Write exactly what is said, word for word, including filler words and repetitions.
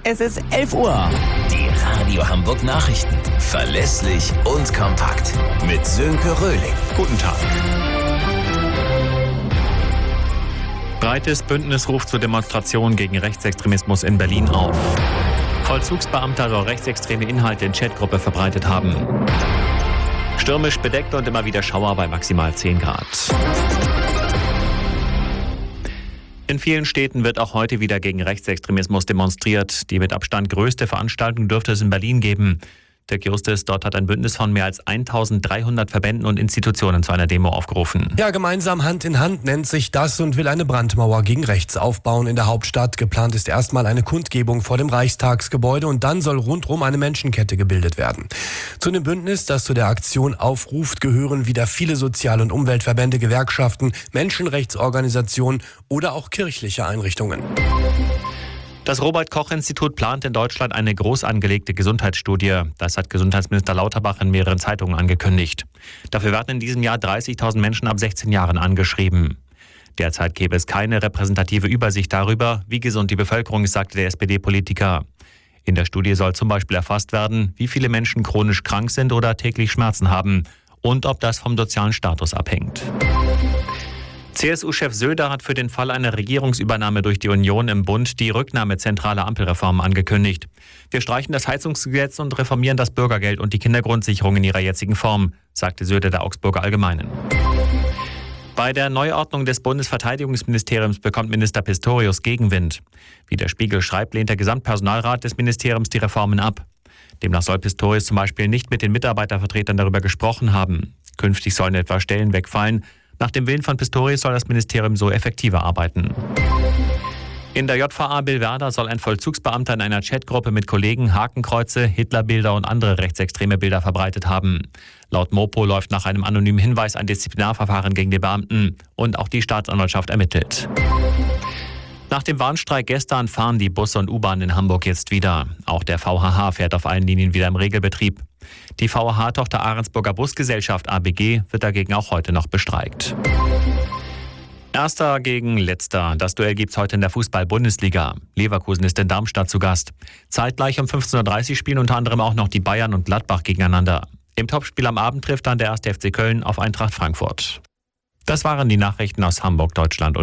Es ist elf Uhr. Die Radio Hamburg Nachrichten. Verlässlich und kompakt. Mit Sönke Röhling. Guten Tag. Breites Bündnis ruft zur Demonstration gegen Rechtsextremismus in Berlin auf. Vollzugsbeamter soll rechtsextreme Inhalte in Chatgruppe verbreitet haben. Stürmisch bedeckt und immer wieder Schauer bei maximal zehn Grad. In vielen Städten wird auch heute wieder gegen Rechtsextremismus demonstriert. Die mit Abstand größte Veranstaltung dürfte es in Berlin geben. Dirk Justus, dort hat ein Bündnis von mehr als eintausenddreihundert Verbänden und Institutionen zu einer Demo aufgerufen. Ja, gemeinsam Hand in Hand nennt sich das und will eine Brandmauer gegen rechts aufbauen in der Hauptstadt. Geplant ist erstmal eine Kundgebung vor dem Reichstagsgebäude und dann soll rundrum eine Menschenkette gebildet werden. Zu dem Bündnis, das zu der Aktion aufruft, gehören wieder viele Sozial- und Umweltverbände, Gewerkschaften, Menschenrechtsorganisationen oder auch kirchliche Einrichtungen. Das Robert-Koch-Institut plant in Deutschland eine groß angelegte Gesundheitsstudie. Das hat Gesundheitsminister Lauterbach in mehreren Zeitungen angekündigt. Dafür werden in diesem Jahr dreißigtausend Menschen ab sechzehn Jahren angeschrieben. Derzeit gäbe es keine repräsentative Übersicht darüber, wie gesund die Bevölkerung ist, sagte der S P D-Politiker. In der Studie soll zum Beispiel erfasst werden, wie viele Menschen chronisch krank sind oder täglich Schmerzen haben und ob das vom sozialen Status abhängt. C S U-Chef Söder hat für den Fall einer Regierungsübernahme durch die Union im Bund die Rücknahme zentraler Ampelreformen angekündigt. Wir streichen das Heizungsgesetz und reformieren das Bürgergeld und die Kindergrundsicherung in ihrer jetzigen Form, sagte Söder der Augsburger Allgemeinen. Bei der Neuordnung des Bundesverteidigungsministeriums bekommt Minister Pistorius Gegenwind. Wie der Spiegel schreibt, lehnt der Gesamtpersonalrat des Ministeriums die Reformen ab. Demnach soll Pistorius zum Beispiel nicht mit den Mitarbeitervertretern darüber gesprochen haben. Künftig sollen etwa Stellen wegfallen. Nach dem Willen von Pistorius soll das Ministerium so effektiver arbeiten. In der J V A Billwerder soll ein Vollzugsbeamter in einer Chatgruppe mit Kollegen Hakenkreuze, Hitlerbilder und andere rechtsextreme Bilder verbreitet haben. Laut Mopo läuft nach einem anonymen Hinweis ein Disziplinarverfahren gegen den Beamten und auch die Staatsanwaltschaft ermittelt. Nach dem Warnstreik gestern fahren die Busse und U-Bahnen in Hamburg jetzt wieder. Auch der V H H fährt auf allen Linien wieder im Regelbetrieb. Die V H H-Tochter Ahrensburger Busgesellschaft A B G wird dagegen auch heute noch bestreikt. Erster gegen Letzter. Das Duell gibt's heute in der Fußball-Bundesliga. Leverkusen ist in Darmstadt zu Gast. Zeitgleich um fünfzehn Uhr dreißig spielen unter anderem auch noch die Bayern und Gladbach gegeneinander. Im Topspiel am Abend trifft dann der erste F C Köln auf Eintracht Frankfurt. Das waren die Nachrichten aus Hamburg, Deutschland und